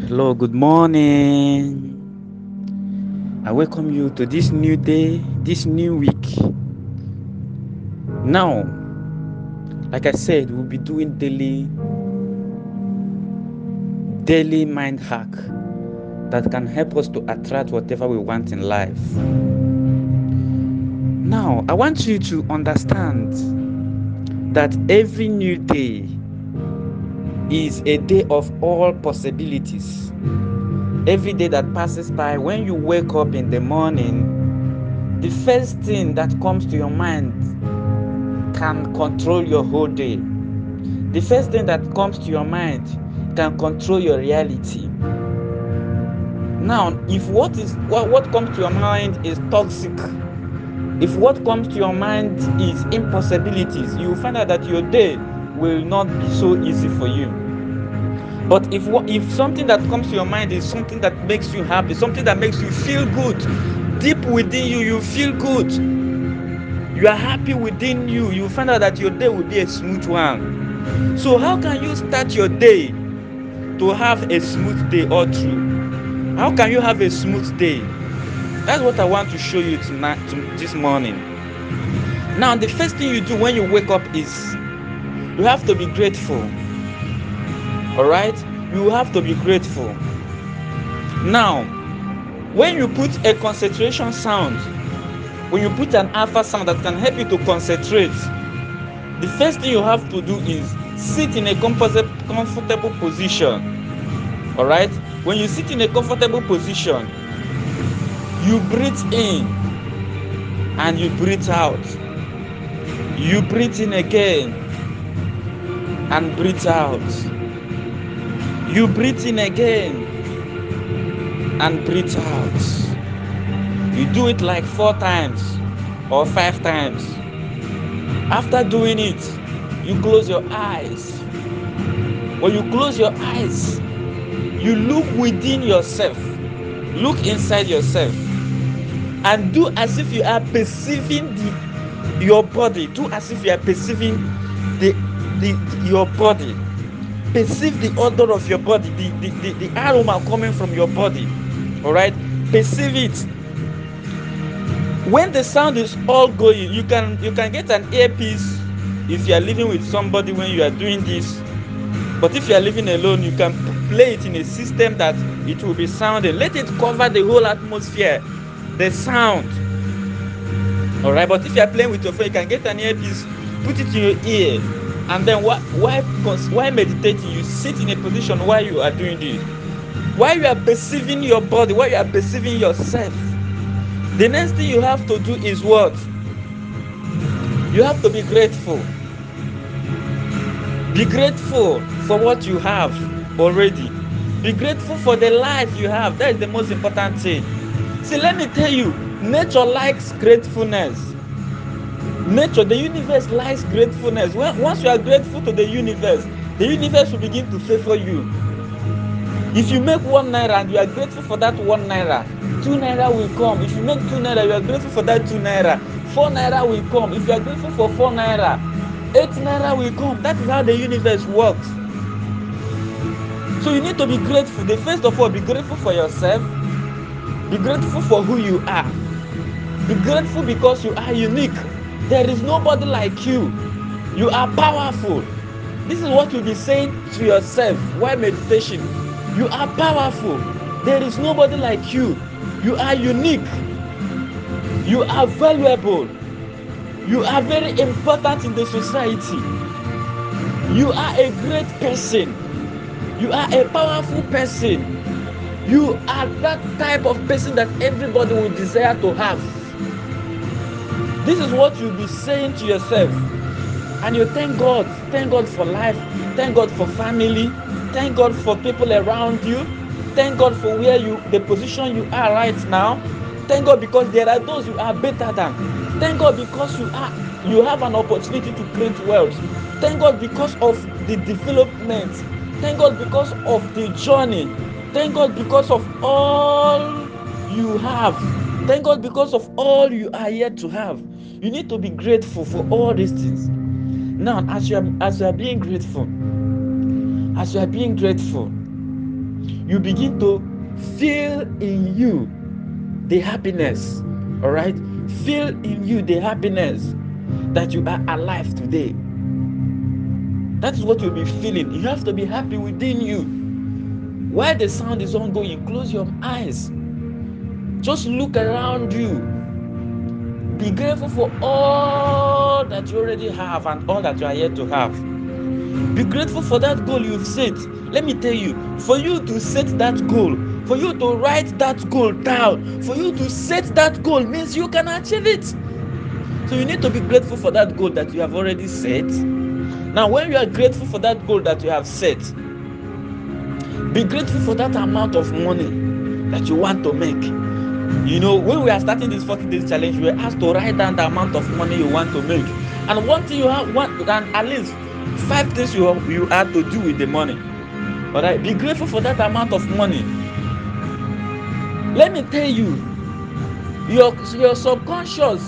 Hello, good morning. I welcome you to this new day, this new week. Now, like I said, we'll be doing daily mind hack that can help us to attract whatever we want in life. Now, I want you to understand that every new day is a day of all possibilities. Every day that passes by, when you wake up in the morning, the first thing that comes to your mind can control your whole day. The first thing that comes to your mind can control your reality. Now, if what comes to your mind is toxic, if what comes to your mind is impossibilities, you will find out that your day will not be so easy for you. But if something that comes to your mind is something that makes you happy, something that makes you feel good, deep within you, you feel good, you are happy within you, you find out that your day will be a smooth one. So how can you start your day to have a smooth day all through? How can you have a smooth day? That's what I want to show you this morning. Now, the first thing you do when you wake up is you have to be grateful. All right? You have to be grateful. Now, when you put a concentration sound, when you put an alpha sound that can help you to concentrate, the first thing you have to do is sit in a comfortable position. All right? When you sit in a comfortable position, you breathe in and you breathe out. You breathe in again and breathe out. You breathe in again and breathe out. You do it like 4 times or 5 times. After doing it, you close your eyes. When you close your eyes, you look within yourself. Look inside yourself and do as if you are perceiving your body. Do as if you are perceiving your body. Perceive the odor of your body, the aroma coming from your body. All right, perceive it. When the sound is all going, you can get an earpiece if you are living with somebody when you are doing this. But if you are living alone, you can play it in a system that it will be sounding. Let it cover the whole atmosphere, the sound. All right, but if you are playing with your friend, you can get an earpiece, put it in your ear, and then while meditating, you sit in a position while you are doing this, while you are perceiving your body, while you are perceiving yourself. The next thing you have to do is what? You have to be grateful. Be grateful for what you have already. Be grateful for the life you have. That is the most important thing. See, let me tell you, nature likes gratefulness. Nature, the universe likes gratefulness. Once you are grateful to the universe will begin to favor you. If you make 1 naira and you are grateful for that 1 naira, 2 naira will come. If you make 2 naira, you are grateful for that 2 naira. 4 naira will come. If you are grateful for 4 naira, 8 naira will come. That is how the universe works. So you need to be grateful. First of all, be grateful for yourself. Be grateful for who you are. Be grateful because you are unique. There is nobody like you. You are powerful. This is what you'll be saying to yourself while meditation. You are powerful. There is nobody like you. You are unique. You are valuable. You are very important in the society. You are a great person. You are a powerful person. You are that type of person that everybody will desire to have. This is what you'll be saying to yourself. And you thank God. Thank God for life. Thank God for family. Thank God for people around you. Thank God for the position you are right now. Thank God because there are those you are better than. Thank God because you have an opportunity to create wealth. Thank God because of the development. Thank God because of the journey. Thank God because of all you have. Thank God because of all you are yet to have. You need to be grateful for all these things. Now, as you are being grateful, you begin to feel in you the happiness. All right, feel in you the happiness that you are alive today. That is what you'll be feeling. You have to be happy within you. While the sound is ongoing, close your eyes. Just look around you. Be grateful for all that you already have and all that you are yet to have. Be grateful for that goal you've set. Let me tell you, for you to set that goal, for you to write that goal down, for you to set that goal means you can achieve it. So you need to be grateful for that goal that you have already set. Now, when you are grateful for that goal that you have set, be grateful for that amount of money that you want to make. You know, when we are starting this 40 days challenge, we were asked to write down the amount of money you want to make. And one thing you have, and at least 5 things you have to do with the money. All right, be grateful for that amount of money. Let me tell you, your subconscious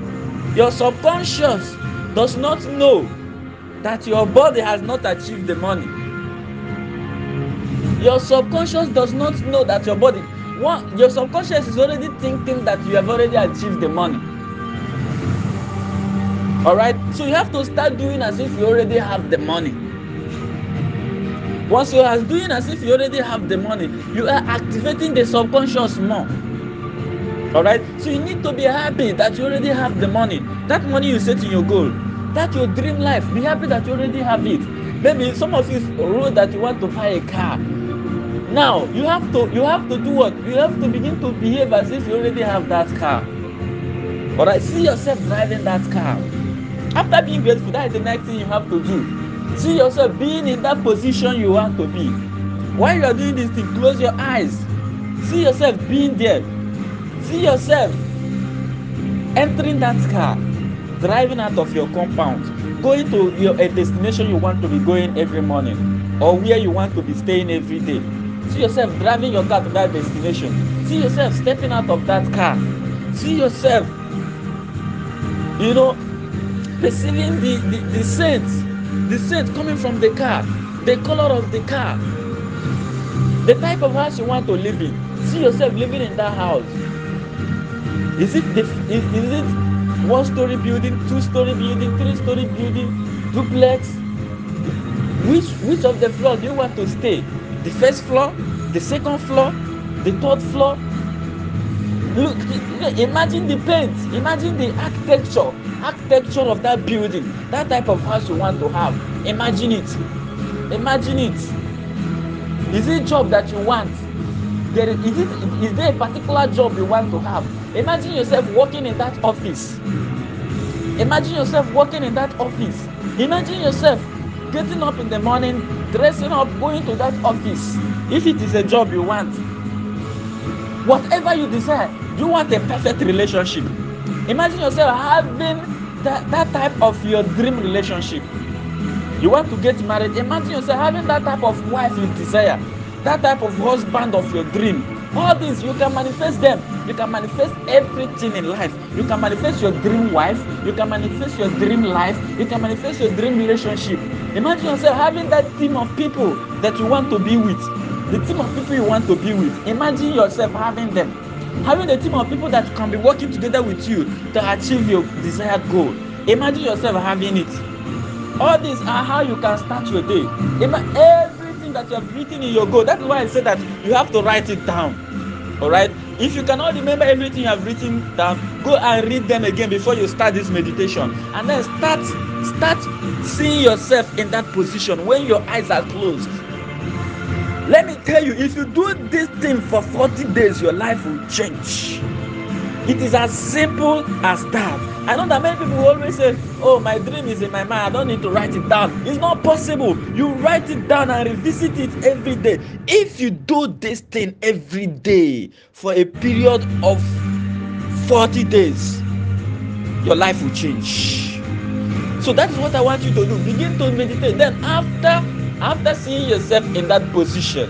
does not know that your body has not achieved the money. Your subconscious does not know that your subconscious is already thinking that you have already achieved the money. All right, so you have to start doing as if you already have the money. Once you are doing as if you already have the money, you are activating the subconscious more. All right, so you need to be happy that you already have the money. That money you set in your goal, that your dream life, be happy that you already have it. Maybe some of you wrote that you want to buy a car. Now you have to do what? You have to begin to behave as if you already have that car. All right, see yourself driving that car. After being grateful, that is the next thing you have to do. See yourself being in that position you want to be. While you are doing this thing, close your eyes. See yourself being there. See yourself entering that car, driving out of your compound, going to a destination you want to be going every morning, or where you want to be staying every day. See yourself driving your car to that destination. See yourself stepping out of that car. See yourself, perceiving the scent coming from the car, the color of the car, the type of house you want to live in. See yourself living in that house. Is it 1-story building, 2-story building, 3-story building, duplex? Which of the floors do you want to stay? The first floor, the second floor, the third floor? Look, imagine the paint, imagine the architecture of that building, that type of house you want to have. Imagine it. Is it a job that you want? Is there a particular job you want to have? Imagine yourself working in that office. Imagine yourself getting up in the morning, dressing up, going to that office. If it is a job you want, whatever you desire, you want a perfect relationship. Imagine yourself having that type of your dream relationship. You want to get married. Imagine yourself having that type of wife you desire, that type of husband of your dream. All these, you can manifest them. You can manifest everything in life. You can manifest your dream wife. You can manifest your dream life. You can manifest your dream relationship. Imagine yourself having that team of people that you want to be with. The team of people you want to be with. Imagine yourself having them. Having a team of people that can be working together with you to achieve your desired goal. Imagine yourself having it. All these are how you can start your day. Everything that you have written in your goal. That's why I said that you have to write it down. All right. If you cannot remember everything you have written down, go and read them again before you start this meditation, and then start seeing yourself in that position when your eyes are closed. Let me tell you, if you do this thing for 40 days, your life will change. It is as simple as that. I know that many people always say, oh, my dream is in my mind, I don't need to write it down. It's not possible. You write it down and revisit it every day. If you do this thing every day for a period of 40 days, your life will change. So that is what I want you to do. Begin to meditate. Then after seeing yourself in that position,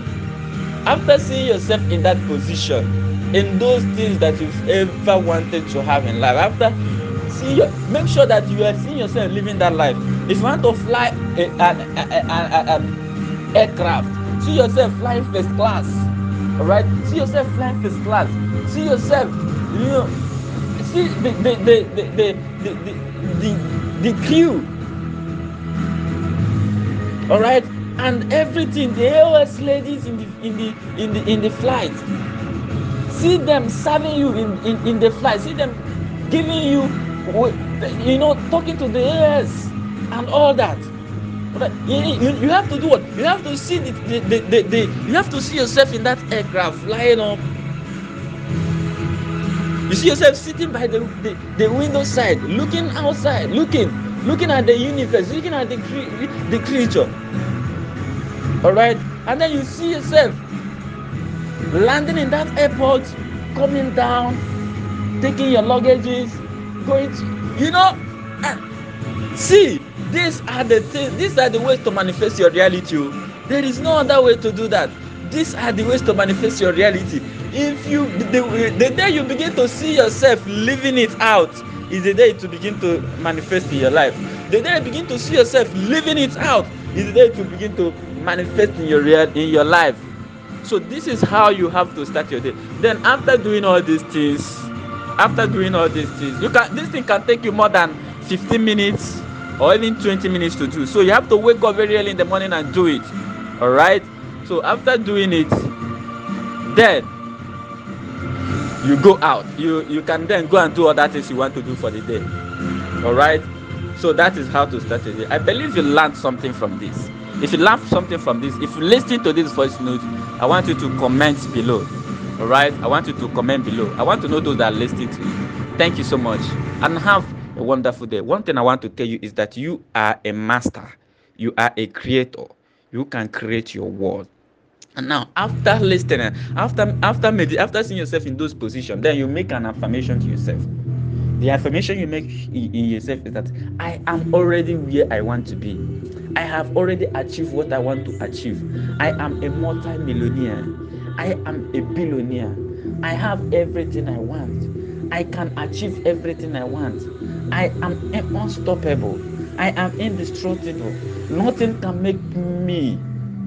in those things that you've ever wanted to have in life, make sure that you are seeing yourself living that life. If you want to fly an aircraft, See yourself flying first class. All right. See yourself flying first class. See yourself, see the crew. All right, and everything. The AOS ladies in the flight. See them serving you in the flight. See them giving you, talking to the AOS and all that. You have to do what? You have to see you have to see yourself in that aircraft flying up. You see yourself sitting by the window side, looking outside, looking at the universe, looking at the creature. All right, and then you see yourself landing in that airport, coming down, taking your luggages, going to, see. These are the things. These are the ways to manifest your reality. There is no other way to do that. These are the ways to manifest your reality. If you the day you begin to see yourself living it out is the day to begin to manifest in your life. The day you begin to see yourself living it out is the day to begin to manifest in your life. So this is how you have to start your day. Then after doing all these things, this thing can take you more than 15 minutes or even 20 minutes to do. So you have to wake up very early in the morning and do it. All right. So after doing it, then you go out. You can then go and do other things you want to do for the day. All right. So that is how to start your day. I believe you learned something from this. If you learned something from this, if you listen to this voice note, I want you to comment below. All right. I want you to comment below. I want to know those that are listening to you. Thank you so much, and have a wonderful day. One thing I want to tell you is that you are a master. You are a creator. You can create your world. And now, after listening, after seeing yourself in those positions, then you make an affirmation to yourself. The affirmation you make in yourself is that I am already where I want to be. I have already achieved what I want to achieve. I am a multi-millionaire. I am a billionaire. I have everything I want. I can achieve everything I want. I am unstoppable. I am indestructible. Nothing can make me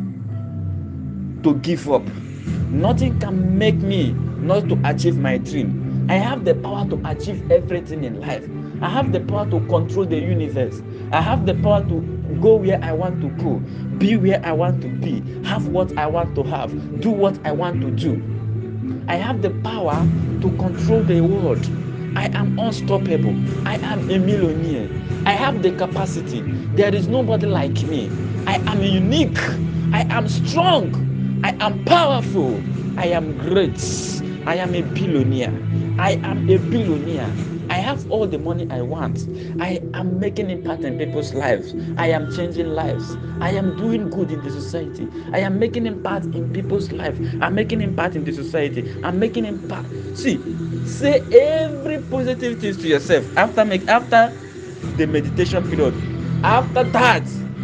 to give up. Nothing can make me not to achieve my dream. I have the power to achieve everything in life. I have the power to control the universe. I have the power to go where I want to go, be where I want to be, have what I want to have, do what I want to do. I have the power to control the world. I am unstoppable. I am a millionaire. I have the capacity. There is nobody like me. I am unique. I am strong. I am powerful. I am great. I am a billionaire. I am a billionaire. I have all the money I want. I am making impact in people's lives. I am changing lives. I am doing good in the society. I am making impact in people's lives. I'm making impact in the society. I'm making impact. See, say every positive thing to yourself after the meditation period. After that,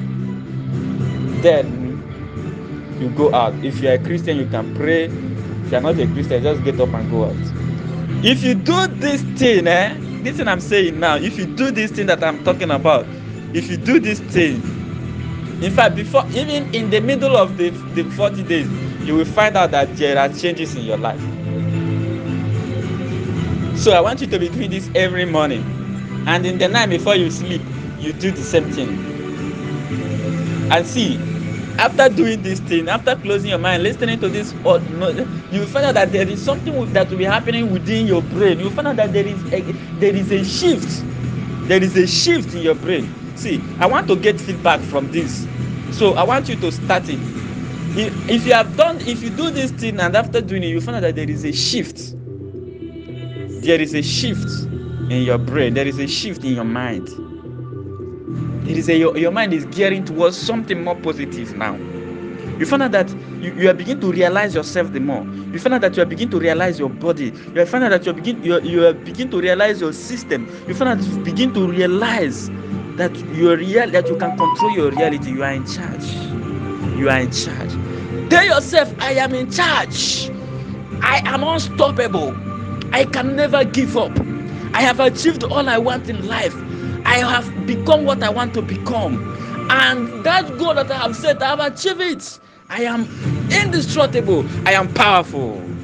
then you go out. If you are a Christian, you can pray. If you are not a Christian, just get up and go out. If you do this thing, this thing I'm saying now, if you do this thing that I'm talking about, if you do this thing, in fact, before, even in the middle of the 40 days, you will find out that there are changes in your life. So I want you to be doing this every morning. And in the night before you sleep, you do the same thing. And see, after doing this thing, after closing your mind, listening to this, you will find out that there is something that will be happening within your brain. You will find out that there is a shift. There is a shift in your brain. See, I want to get feedback from this. So I want you to start it. If you do this thing and after doing it, you find out that there is a shift. There is a shift in your brain. There is a shift in your mind. Your mind is gearing towards something more positive now. You find out that you are beginning to realize yourself the more. You find out that you are beginning to realize your body. You find out that you are beginning to realize your system. You find out that you begin to realize that that you can control your reality. You are in charge. You are in charge. Tell yourself, I am in charge. I am unstoppable. I can never give up. I have achieved all I want in life. I have become what I want to become. And that goal that I have set, I have achieved it. I am indestructible. I am powerful.